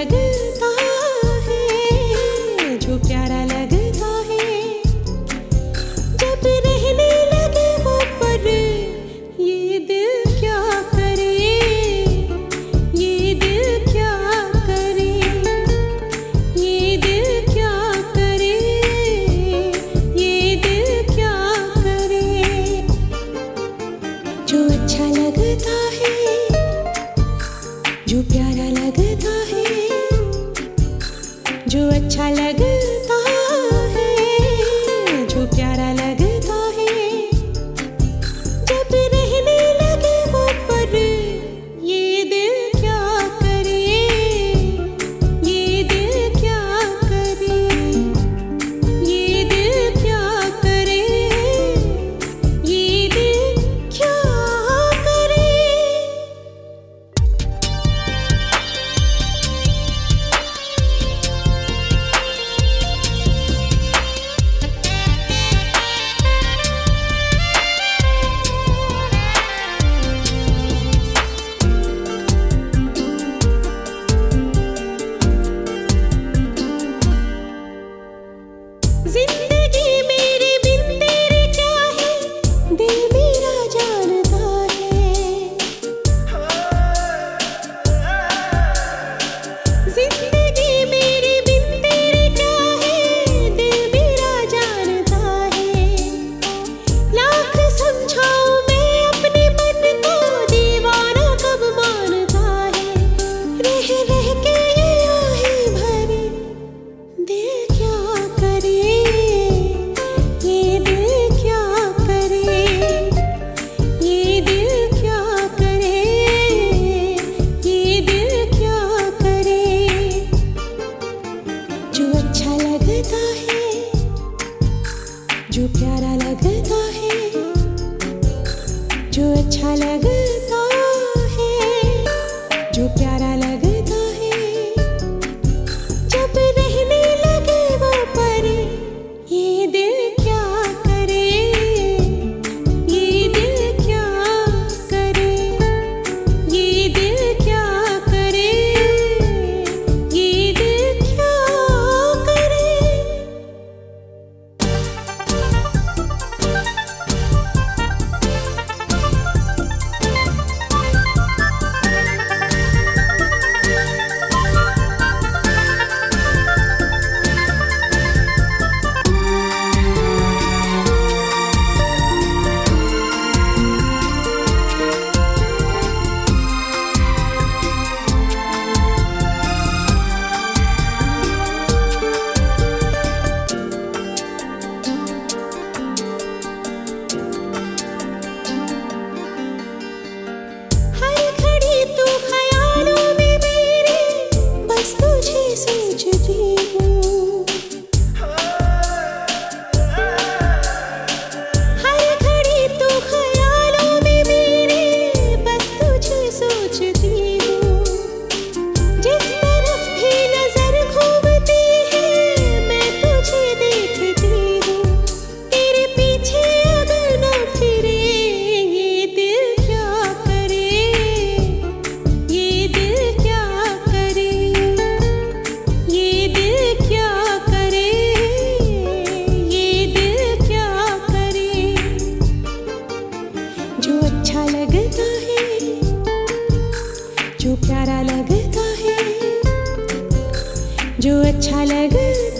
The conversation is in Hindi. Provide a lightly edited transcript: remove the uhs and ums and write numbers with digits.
लगता है, जो प्यारा लगता है, जब रहने लगे वो पर ये दिल क्या करे, ये दिल क्या करे, ये दिल क्या करे, ये दिल क्या करे। जो अच्छा लगता है, जो प्यारा लगता है, जो अच्छा लगता है, जो प्यारा लगता है, जब रहने लगे वो पर ये दिल क्या करे, ये दिल क्या करे, ये दिल क्या करे, ये दिल क्या करे। जिंदगी मेरी बिन तेरे क्या है, दिल मेरा जानता है। जिंदगी मेरी बिन तेरे क्या है, दिल मेरा जानता है। लाख समझाऊं मैं अपने मन को, दीवाना कब मानता है। रह रह के ये आहें भरी, दिल क्या करे, ये दिल क्या करे, ये दिल क्या करे, ये दिल क्या करे। जो अच्छा लगता है, जो प्यारा लगता है, जो अच्छा लगता है, जो प्यारा लगता है, जब रहने लगे वो पर ये दिल क्या करे, ये दिल क्या करे, ये दिल क्या करे, ये दिल क्या करे। हर घड़ी तू ख्यालों में मेरे, बस तुझे सोचती हूँ। हर घड़ी तू ख्यालों में मेरे, बस तुझे सोचती हूँ। जिस तरफ भी नजर घूमती है, मैं तुझे देखती हूँ। तेरे पीछे अगर न फिरे, ये दिल क्या करे, ये दिल क्या करे, ये दिल क्या करे, ये दिल क्या करे। जो अच्छा लगता है, जो प्यारा लगता है, जो अच्छा लगता